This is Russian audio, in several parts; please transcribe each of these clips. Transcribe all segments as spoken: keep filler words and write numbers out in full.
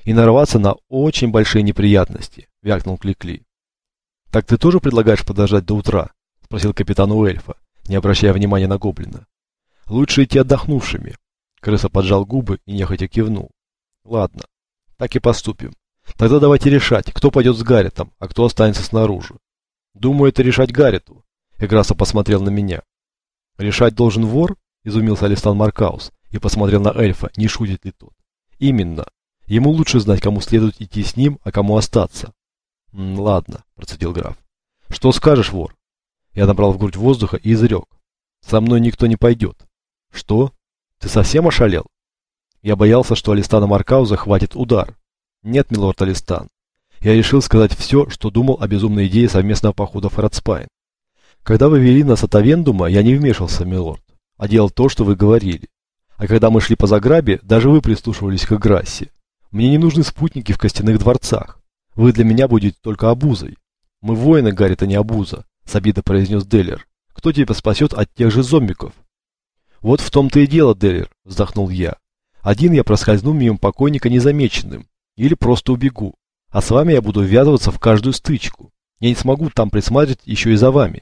и нарваться на очень большие неприятности, вякнул Кликли. Так ты тоже предлагаешь подождать до утра? Спросил капитан у эльфа, не обращая внимания на гоблина. Лучше идти отдохнувшими. Крыса поджал губы и нехотя кивнул. Ладно, так и поступим. Тогда давайте решать, кто пойдет с Гарретом, а кто останется снаружи. Думаю, это решать Гаррету. Эграса посмотрел на меня. Решать должен вор? Изумился Алистан Маркаус и посмотрел на эльфа, не шутит ли тот. Именно. Ему лучше знать, кому следует идти с ним, а кому остаться. М, ладно, процедил граф. Что скажешь, вор? Я набрал в грудь воздуха и изрек. Со мной никто не пойдет. Что? Ты совсем ошалел? Я боялся, что Алистана Маркауза хватит удар. Нет, милорд Алистан. Я решил сказать все, что думал о безумной идее совместного похода в Радспайн. Когда вы вели нас от Авендума, я не вмешивался, милорд, а делал то, что вы говорили. А когда мы шли по заграбе, даже вы прислушивались к Грассе. Мне не нужны спутники в костяных дворцах. Вы для меня будете только обузой. Мы воины, Гаррет, а не обуза, с обидой произнес Деллер. Кто тебя спасет от тех же зомбиков? Вот в том-то и дело, Деллер, вздохнул я. Один я проскользну мимо покойника незамеченным. Или просто убегу. А с вами я буду ввязываться в каждую стычку. Я не смогу там присматривать еще и за вами.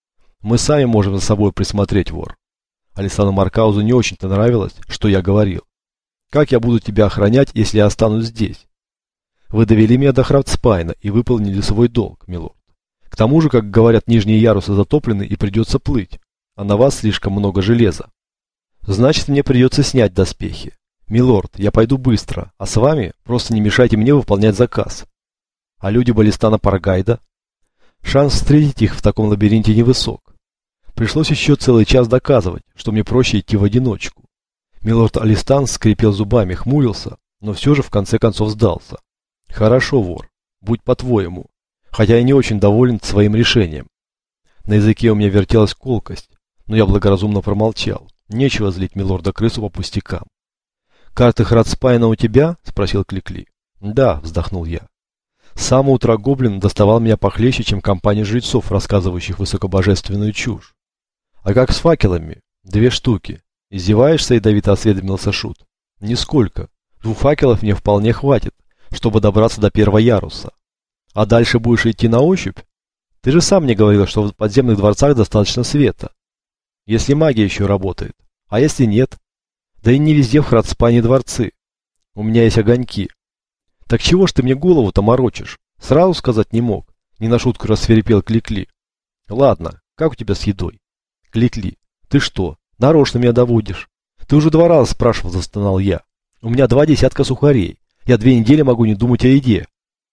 Мы сами можем за собой присмотреть, вор. Алисану Маркаузу не очень-то нравилось, что я говорил. Как я буду тебя охранять, если я останусь здесь? Вы довели меня до Храдспайна и выполнили свой долг, милорд. К тому же, как говорят, нижние ярусы затоплены и придется плыть, а на вас слишком много железа. Значит, мне придется снять доспехи. Милорд, я пойду быстро, а с вами просто не мешайте мне выполнять заказ. А люди Балистана Паргайда? Шанс встретить их в таком лабиринте невысок. Пришлось еще целый час доказывать, что мне проще идти в одиночку. Милорд Алистан скрипел зубами, хмурился, но все же в конце концов сдался. Хорошо, вор, будь по-твоему, хотя я не очень доволен своим решением. На языке у меня вертелась колкость, но я благоразумно промолчал. Нечего злить милорда-крысу по пустякам. «Карты Храдспайна у тебя?» – спросил Кликли. «Да», – вздохнул я. С самого утра гоблин доставал меня похлеще, чем компания жрецов, рассказывающих высокобожественную чушь. «А как с факелами?» «Две штуки». «Издеваешься?» – ядовито осведомился Шут. «Нисколько. Двух факелов мне вполне хватит, чтобы добраться до первого яруса. А дальше будешь идти на ощупь? Ты же сам мне говорил, что в подземных дворцах достаточно света. Если магия еще работает. А если нет? Да и не везде в Храдспайне дворцы. У меня есть огоньки. Так чего ж ты мне голову-то морочишь? Сразу сказать не мог. Не на шутку рассверепел Кликли. Ладно, как у тебя с едой? Кликли, ты что, нарочно меня доводишь? Ты уже два раза спрашивал, застонал я. У меня два десятка сухарей. Я две недели могу не думать о еде.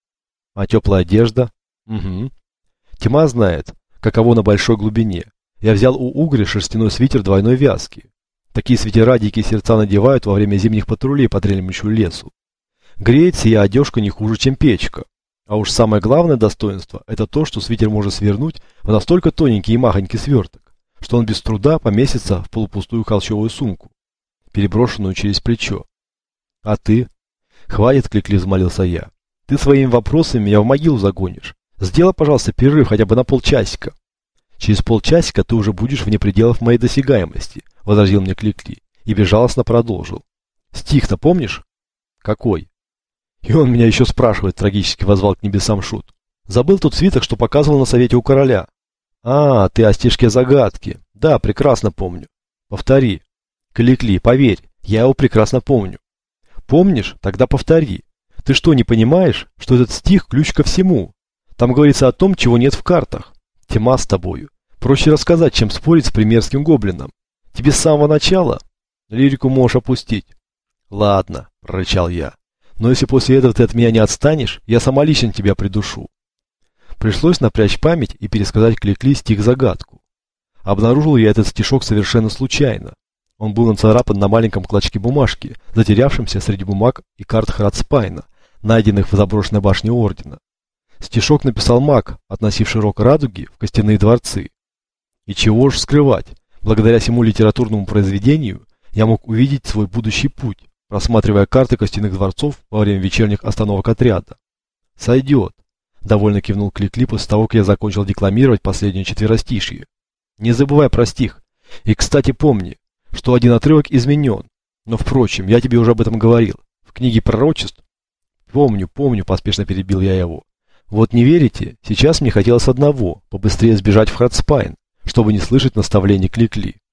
А теплая одежда? Угу. Тьма знает, каково на большой глубине. Я взял у угря шерстяной свитер двойной вязки. Такие свитера дикие сердца надевают во время зимних патрулей по дремлющему лесу. Греется я одежка не хуже, чем печка. А уж самое главное достоинство – это то, что свитер может свернуть в настолько тоненький и махонький сверток, что он без труда поместится в полупустую холщовую сумку, переброшенную через плечо. А ты? Хватит, Кликли, взмолился я. Ты своими вопросами меня в могилу загонишь. Сделай, пожалуйста, перерыв хотя бы на полчасика. Через полчасика ты уже будешь вне пределов моей досягаемости, возразил мне Кликли и безжалостно продолжил. Стих-то помнишь? Какой? И он меня еще спрашивает, трагически возвал к небесам Шут. Забыл тот свиток, что показывал на совете у короля. А, ты о стишке загадки. Да, прекрасно помню. Повтори. Кликли, поверь, я его прекрасно помню. Помнишь? Тогда повтори. Ты что, не понимаешь, что этот стих ключ ко всему? Там говорится о том, чего нет в картах. Тьма с тобою. Проще рассказать, чем спорить с примерским гоблином. Тебе с самого начала лирику можешь опустить. Ладно, прорычал я. Но если после этого ты от меня не отстанешь, я сама лично тебя придушу. Пришлось напрячь память и пересказать Кликли стих-загадку. Обнаружил я этот стишок совершенно случайно. Он был нацарапан на маленьком клочке бумажки, затерявшемся среди бумаг и карт Храдспайна, найденных в заброшенной башне Ордена. Стишок написал маг, относивший рог радуги в костяные дворцы. И чего ж скрывать, благодаря всему литературному произведению я мог увидеть свой будущий путь, просматривая карты костяных дворцов во время вечерних остановок отряда. «Сойдет», — довольно кивнул Кликли после того, как я закончил декламировать последнее четверостишье. «Не забывай про стих. И, кстати, помни, что один отрывок изменен. Но, впрочем, я тебе уже об этом говорил. В книге пророчеств Помню, помню, поспешно перебил я его. Вот не верите, сейчас мне хотелось одного, побыстрее сбежать в Хардспайн, чтобы не слышать наставлений Кликли.